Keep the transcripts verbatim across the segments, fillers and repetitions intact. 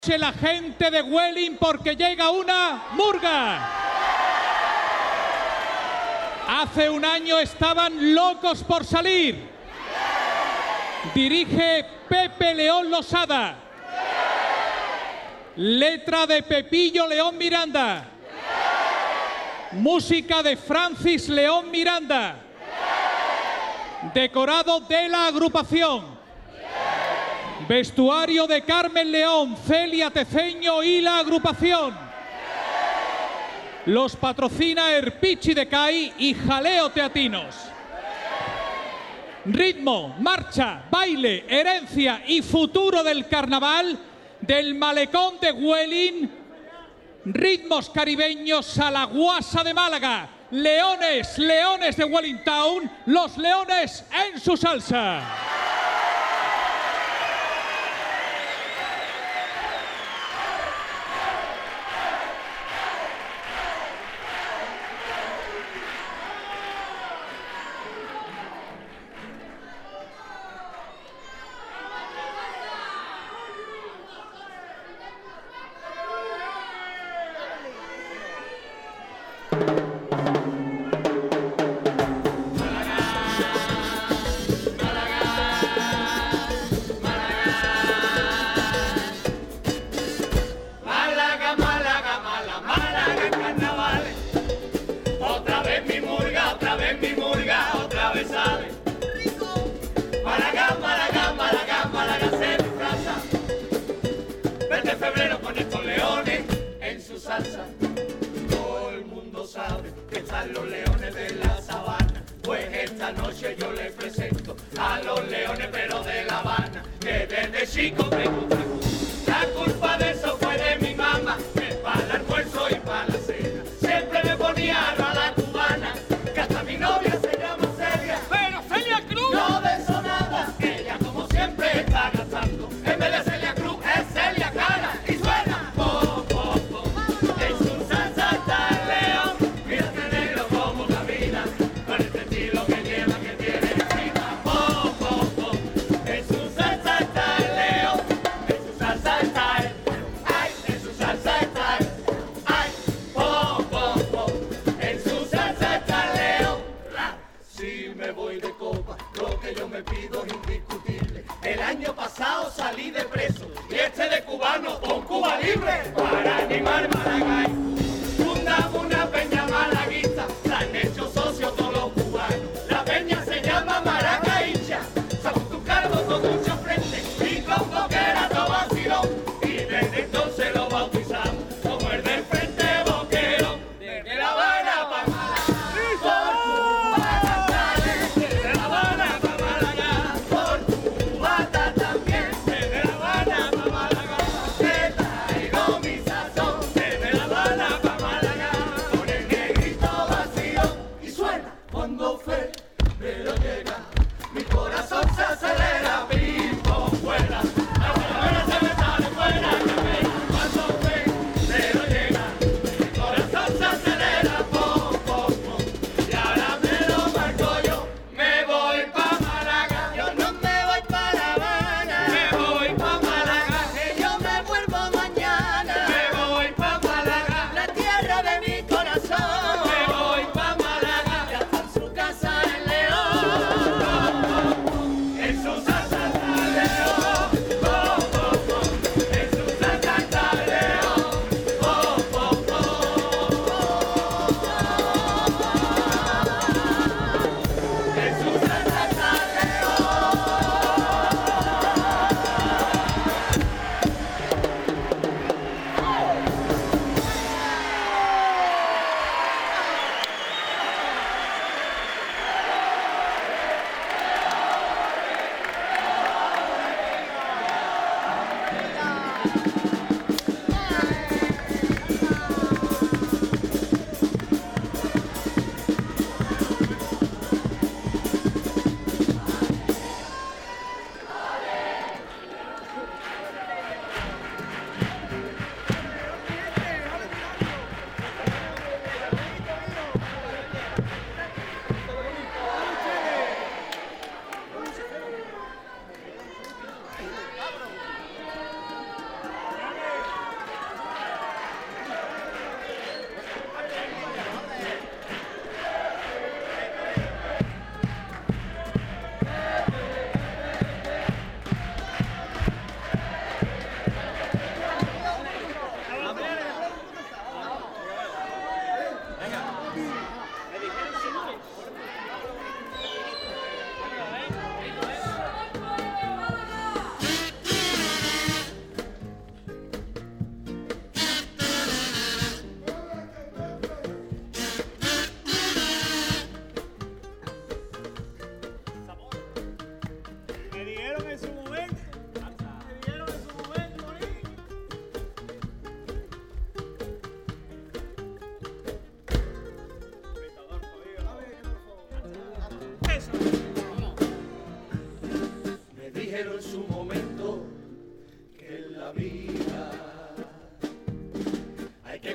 La gente de Welling porque llega una murga. Hace un año estaban locos por salir. Dirige Pepe León Losada. Letra de Pepillo León Miranda. Música de Francis León Miranda. Decorado de la agrupación. Vestuario de Carmen León, Celia Teceño y la agrupación. Los patrocina Erpichi de Cai y Jaleo Teatinos. Ritmo, marcha, baile, herencia y futuro del carnaval del malecón de Welling. Ritmos caribeños a la guasa de Málaga. Leones, leones de Welling Town, los leones en su salsa. Todo el mundo sabe que están los leones de la sabana. Pues esta noche yo les presento a los leones pero de La Habana, que desde chico me gusta. La culpa de eso fue de mi mamá, que para el almuerzo y para la cena siempre me ponía a la cubana, que hasta mi novia se llama Celia. ¡Pero Celia Cruz! No de eso nada, ella como siempre está gastando. En vez de Celia Cruz es Celia Cara y suena po, po, po. En su salsa está el león, mira que negro como camina, con este estilo que lleva que tiene encima. Po, po, po. En su salsa está el león, en su salsa está el ay, en su salsa está el ay, po, po, po. En su salsa está el león. Si me voy de copa, lo que yo me pido es indiscutible. El año pasado salí de preso y este de cubano con Cuba libre para animar Maragall. Fundamos una peña malaguista, la han hecho socios todos los cubanos. La peña se llama Maracaícha, somos tu cargo con mucho frente y con coquera todo vacilón. Y desde entonces lo bautizamos como el del frente boquero, desde La Habana para Málaga. Por Cubata sale, desde La Habana para Málaga. Por Cubata también, desde La Habana para Málaga. Te traigo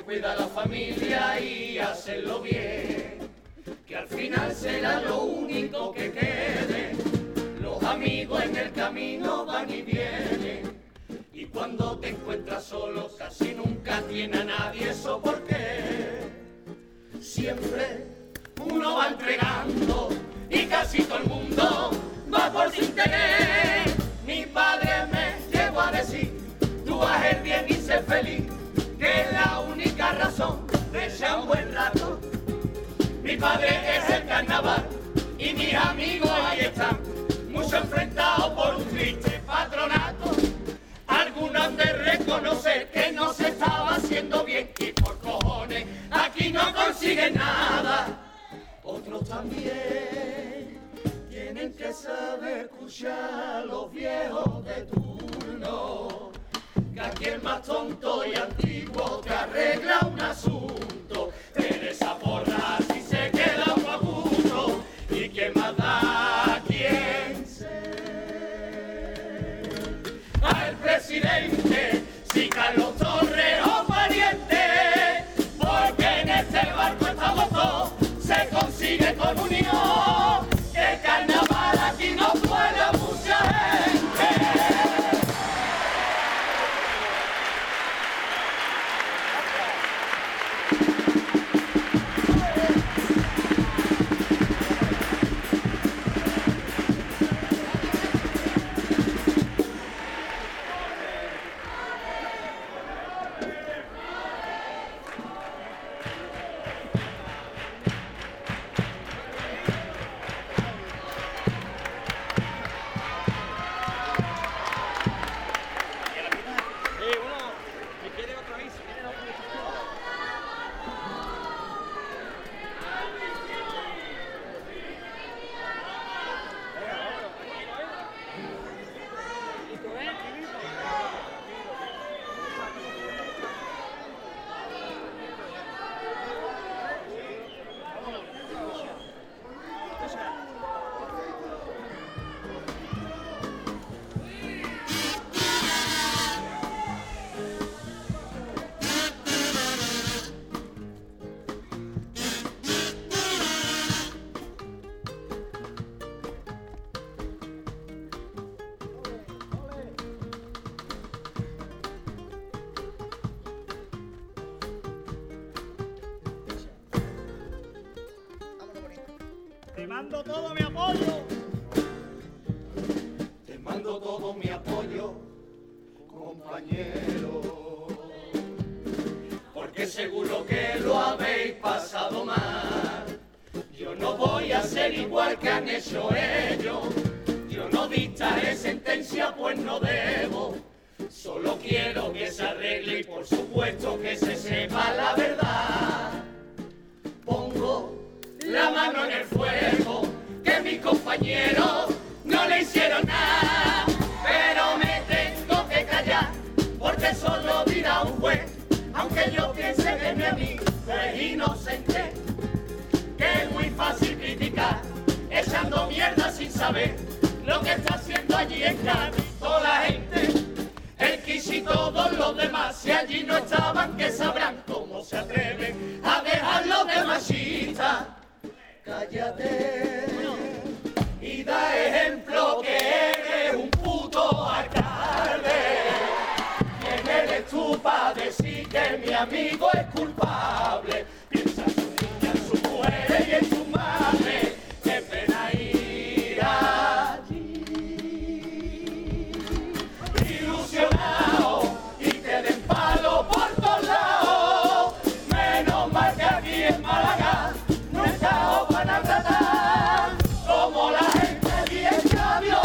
cuida a la familia y hacerlo bien, que al final será lo único que quede. Los amigos en el camino van y vienen, y cuando te encuentras solo casi nunca tiene a nadie. ¿Eso por qué? Siempre uno va entregando y casi todo el mundo va por su interés. Mi padre me llegó a decir, tú haz el bien y sé feliz, que es la única razón de echar un buen rato. Mi padre es el carnaval y mis amigos ahí están, muchos enfrentados por un triste patronato. Algunos han de reconocer que no se estaba haciendo bien y por cojones aquí no consiguen nada. Otros también tienen que saber escuchar a los viejos de turno, que aquí el más tonto y antiguo te arregla un asunto, te desaporra si se queda un agudo, y que más da quien sé. Al presidente, si Carlos Torres o pariente, porque en este barco estamos todos, se consigue con unión, que el carnaval aquí no fuera mucha gente. Te mando todo mi apoyo. Te mando todo mi apoyo, compañero, porque seguro que lo habéis pasado mal. Yo no voy a ser igual que han hecho ellos, yo no dictaré sentencia pues no debo, solo quiero que se arregle y por supuesto que se sepa la verdad. Pongo la mano en el fuego, que mis compañeros no le hicieron nada, pero me tengo que callar, porque solo dirá un juez, aunque yo piense que mi amigo es inocente, que es muy fácil criticar, echando mierda sin saber lo que está haciendo allí en Cádiz toda la gente, el Kiss y todos los demás, si allí no estaban, que sabrán cómo se atreven a dejarlo de machista. Cállate y da ejemplo que eres un puto alcalde. ¿Quién eres tú para decir que mi amigo es culpable? Piensa en su niña, en su mujer y en su madre. Qué pena ir allí ilusionado y te den palo por todos lados. Menos mal que aquí en Málaga no está para tratar como la gente bien sabio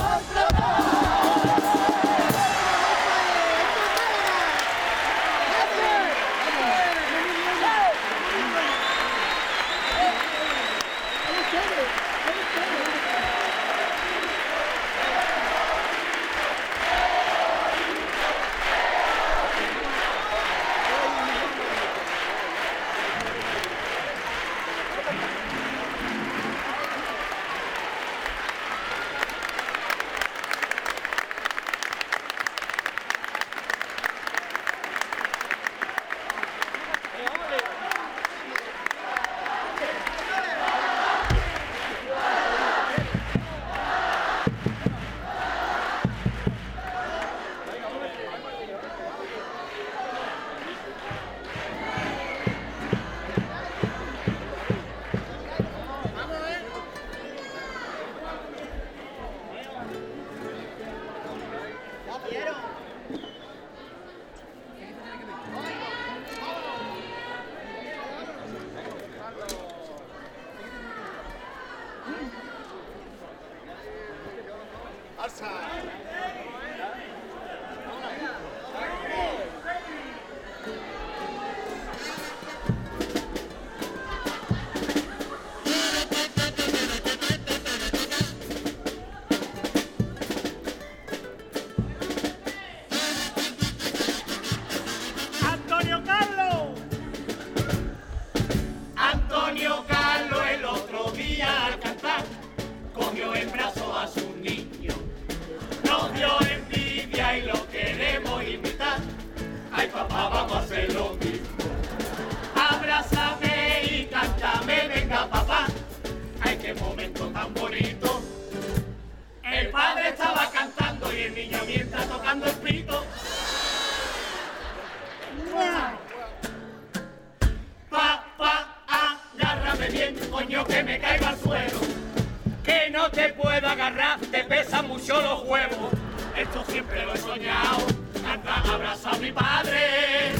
Pa, pa, agárrame bien, coño, que me caiga al suelo. Que no te puedo agarrar, te pesan mucho los huevos. Esto siempre lo he soñado, cantar abrazar a mi padre.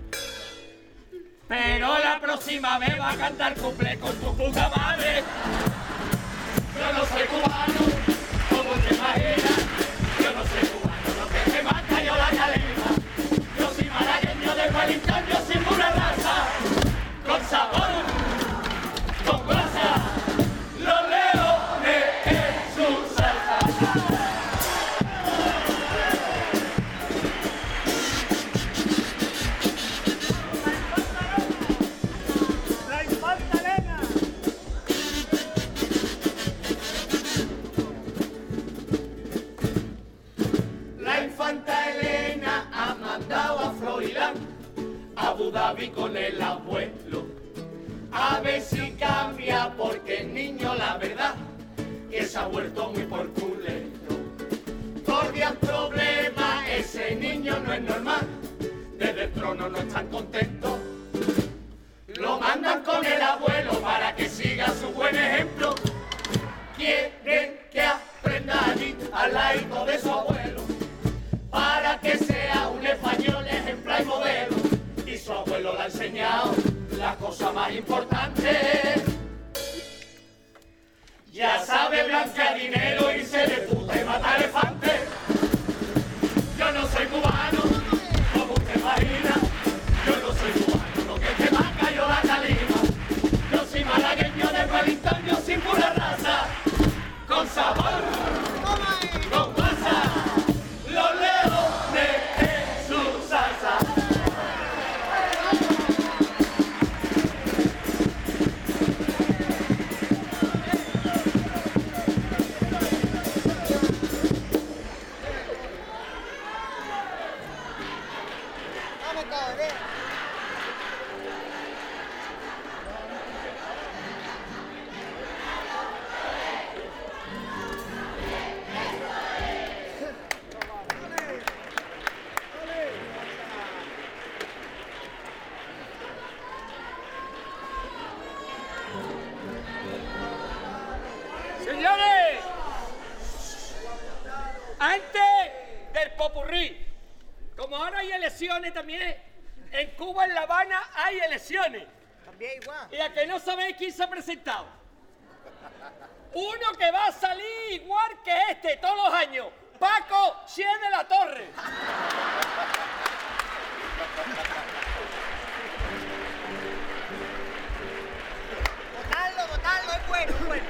Pero la próxima vez va a cantar cumple con tu puta madre. Yo no soy cubano, como te imaginas. Yo no soy cubano, lo que te mata yo la caleta. Yo soy malagueño de Wellington, yo soy pura raza. Con sabor, con grasa, los leones en su salsa. La infanta Elena. La infanta Elena ha mandado a Florida, a Abu Dhabi con el abuelo. A ver si cambia, porque el niño, la verdad, que se ha vuelto muy por culero. Cordial problema, ese niño no es normal. Desde el trono no están contentos. Lo mandan con el abuelo para que siga su buen ejemplo. Quieren que aprenda allí al lado de su abuelo, para que sea un español ejemplar y modelo. Y su abuelo le ha enseñado la cosa más importante. Ya sabe blanquear dinero, irse de puta y matar elefantes. Yo no soy cubano, como usted imagina. Yo no soy cubano, lo que te marca yo la calima. Yo soy malagueño de Wellington, yo soy pura raza. Con sabor, con masa, los leones en su salsa. Señores, antes del popurrí, como ahora hay elecciones también, en Cuba, en La Habana, hay elecciones. También igual. Y a que no sabéis quién se ha presentado. Uno que va a salir igual que este todos los años, Paco Che de la Torre. Votarlo, votarlo, es bueno, es bueno.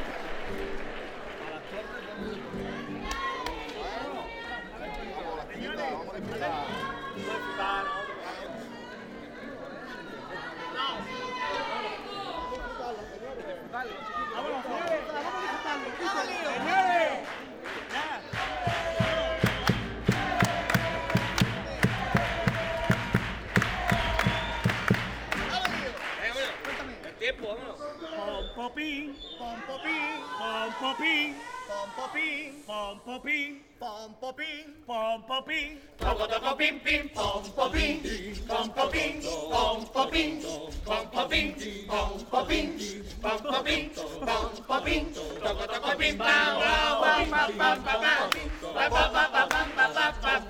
Pom popín, pom popín, pom popín, Pom popín, pom popín, pom popín, pom popín. Toco toco pim pim pom popín, pom popín, pom popín, pom popín, pom popín, pom popín, pom popín, toco toco pim pam pam pam pam pam pam pam pam pam pam pam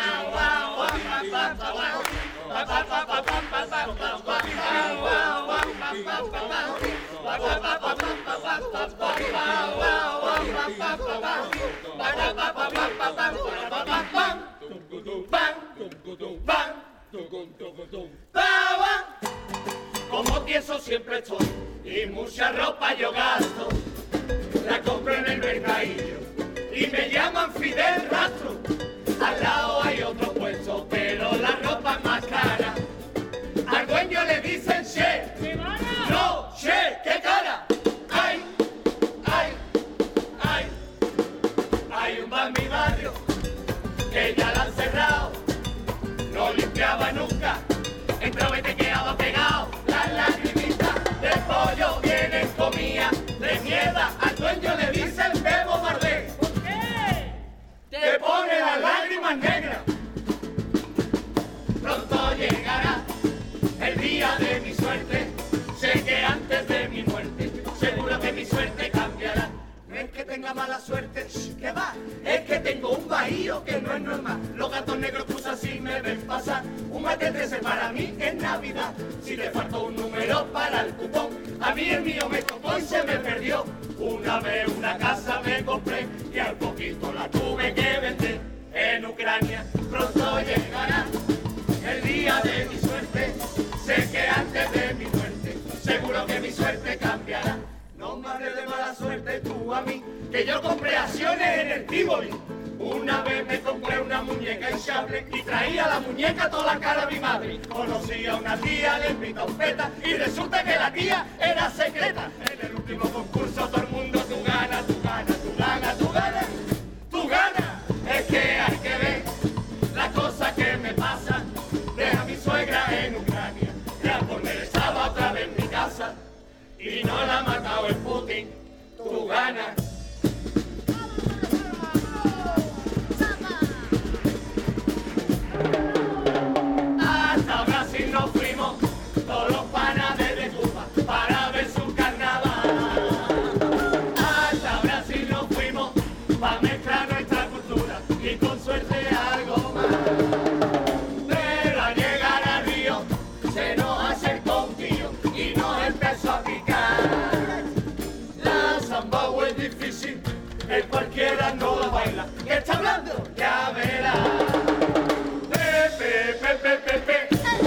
como tieso siempre estoy y mucha ropa yo gasto, la compro en el mercadillo y me llaman Fidel Rastro. Al lado hay otro puesto, pero la ropa es más cara. Al dueño le dicen che, no, che, qué cara. Ay, ay, ay, hay un bar en mi barrio que ya la han cerrado, no limpiaba nunca, entraba y te quedaba pegado. Las lagrimitas del pollo vienen comida de mierda, al dueño le dicen bebo bardé. ¿Por qué? Te pone las lágrimas negras. tengo un bahío que no es normal. Los gatos negros cruzan si me ven pasar. Un mate trece para mí es Navidad. Si te faltó un número para el cupón, a mí el mío me tocó y se me perdió. Una vez una casa me compré y al poquito la tuve que vender. En Ucrania pronto llegará el día de mi suerte. Sé que antes de mi muerte seguro que mi suerte cambiará. No me hables de mala suerte tú a mí, que yo compré acciones en el Tívoli. Una vez me compré una muñeca hinchable y traía la muñeca toda la cara a mi madre. Conocí a una tía, le invité a un peta y resulta que la tía era secreta. En el último concurso todo el mundo tú ganas, tú ganas, tú ganas, tú ganas, tú ganas. Es que hay que ver las cosas que me pasan. Deja a mi suegra en Ucrania, ya por me estaba otra vez en mi casa. Y no la ha matado el Putin, tú ganas. Hasta Brasil nos fuimos, todos los panas desde Cuba, para ver su carnaval. Hasta Brasil nos fuimos, para mezclar nuestra cultura y con suerte algo más. Pero al llegar a Río, se nos acercó un tío y nos empezó a picar. La samba es difícil, el cualquiera no la baila. ¿Qué está hablando? Ya verá. Pepe, pepe, pepe.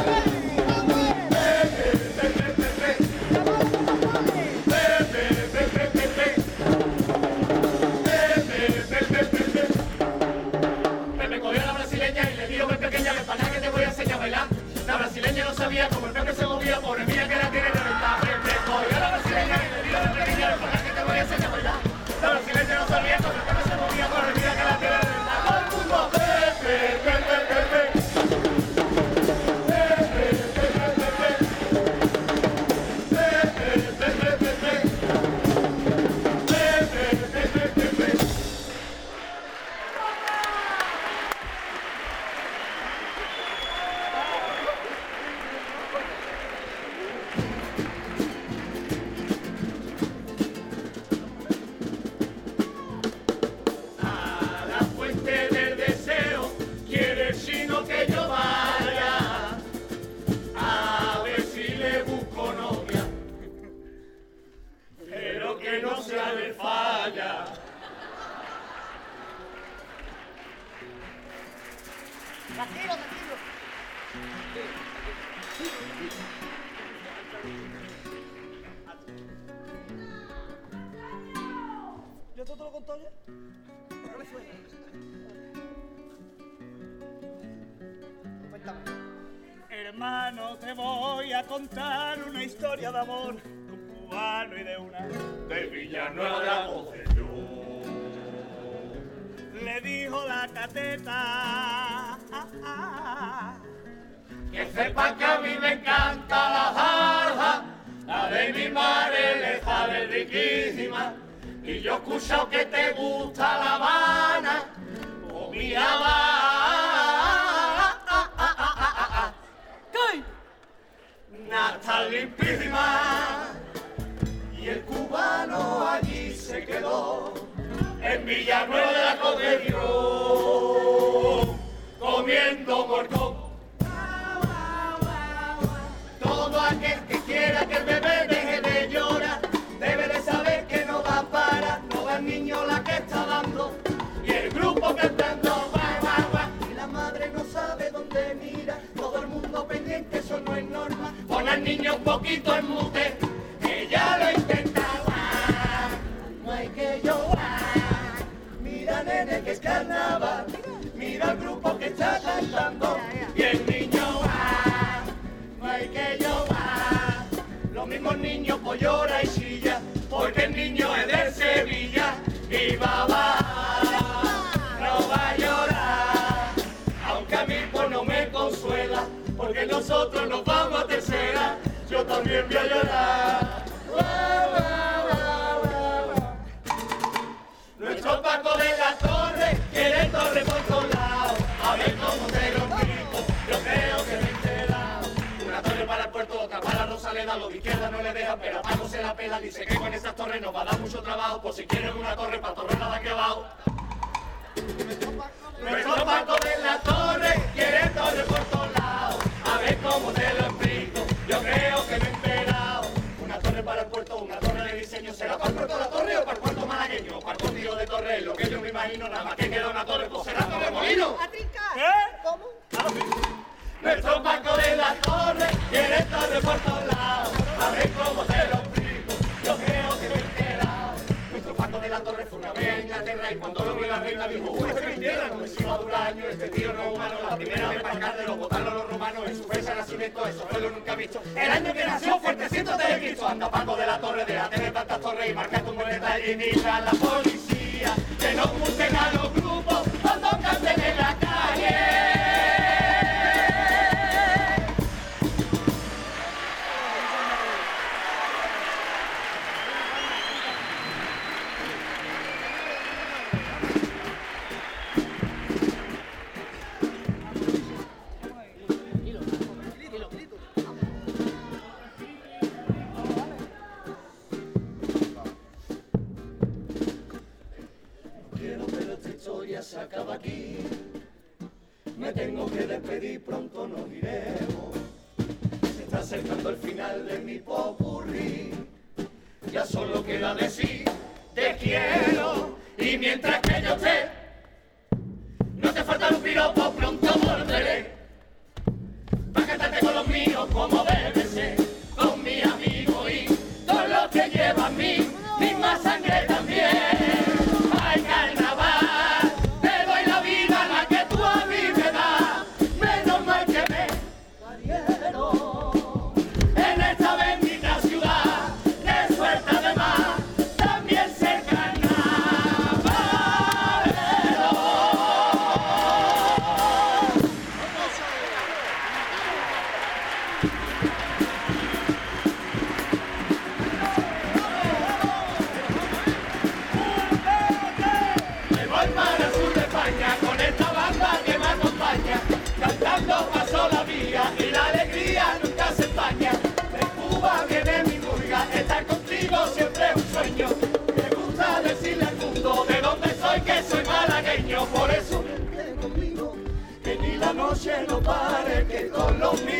Pepe cogió a la brasileña y le dijo: ven pequeña, ven para acá que te voy a enseñar a bailar. La brasileña no sabía cómo el pepe se movía, pobre mía que la tiene reventada. Pepe cogió a la brasileña y le dijo: ven pequeña, ven para acá que te voy a enseñar a bailar. La brasileña no sabía cómo el pepe se movía, pobre mía que la tiene reventada. Todo el mundo, Pepe, Pepe, Pepe. A la fuente del deseo quiere el chino que yo vaya, a ver si le busco novia, pero que no sea de falla. Tranquilo, tranquilo. ¿Yo esto te lo contó ya? No me suena. Cuéntame. Hermano, te voy a contar una historia de amor de un cubano y de una. De Villanueva de la Concepción. Le dijo la cateta. Ah, ah, Que sepa que a mí me encanta la jarja, la de mi madre le sale riquísima. Y yo he escuchado que te gusta La Habana, o mi Habana. Está limpísima. Y el cubano allí se quedó, en Villanueva de la Concepción, comiendo morcón. Todo aquel que quiera que el bebé deje de llorar, debe de saber que no va a parar, no va el niño la que está dando, y el grupo cantando guau, guau, guau. Y la madre no sabe dónde mira, todo el mundo pendiente, eso no es normal. Pon al niño un poquito en mute, que ya lo intenta, guau. No hay que llorar, mira nene que es carnaval, mira el grupo que está cantando, y el niño va, no hay que llorar. Los mismos niños pues llora y chilla, porque el niño es de Sevilla, y va a bajar, no va a llorar. Aunque a mí pues no me consuela, porque nosotros nos vamos a tercera, yo también voy a llorar. Nuestro Paco de la Torre quiere torre por todos lados, a ver cómo te lo explico, yo creo que me he enterado. Una torre para el puerto, otra para Rosaleda, los de izquierda no le dejan, pero a Paco se la pela, dice que con esas torres nos va a dar mucho trabajo, por si quieren una torre para torrerla de aquí abajo. Nuestro Paco de la Torre quiere torre por todos lados. A ver cómo te lo explico, yo creo que me he enterado. Una torre para el puerto, una torre de diseño. ¿Será para el puerto de la Torre o para el puerto malagueño? Para el contigo de Torre, lo que yo me imagino, nada más que queda una torre, pues será Torre Molino. ¿Eh? ¿Cómo? Nuestro Paco de la Torre quiere torre por todos lados. A ver cómo te lo explico, yo creo que me he enterado. Nuestro Paco de la Torre fue una vez a Inglaterra y cuando lo vio la reina dijo: uy, este es mi tierra, no me sirva durar años, este tío no es humano. La primera vez para acá de los botaron los romanos en su fecha de nacimiento, eso fue lo nunca visto. El año que nació fuertecito de Cristo. Anda Paco de la Torre, déjate de tantas torres y marca tu buen detalle y dile a la policía que no multen a los grupos cuando canten en la calle. Se acaba aquí, me tengo que despedir, pronto nos iremos. Se está acercando el final de mi popurrí, ya solo queda decir te quiero. Y mientras que yo esté, no te falta un piropo, pronto volveré para cantarte con los míos como debe ser, con mi amigo y todo lo que lleva a mí, misma sangre también. Ay, carnaval, pasó la vía y la alegría nunca se empaña. De Cuba viene mi murga, estar contigo siempre es un sueño. Me gusta decirle al mundo de dónde soy, que soy malagueño. Por eso ven conmigo, que ni la noche no pare, que con los míos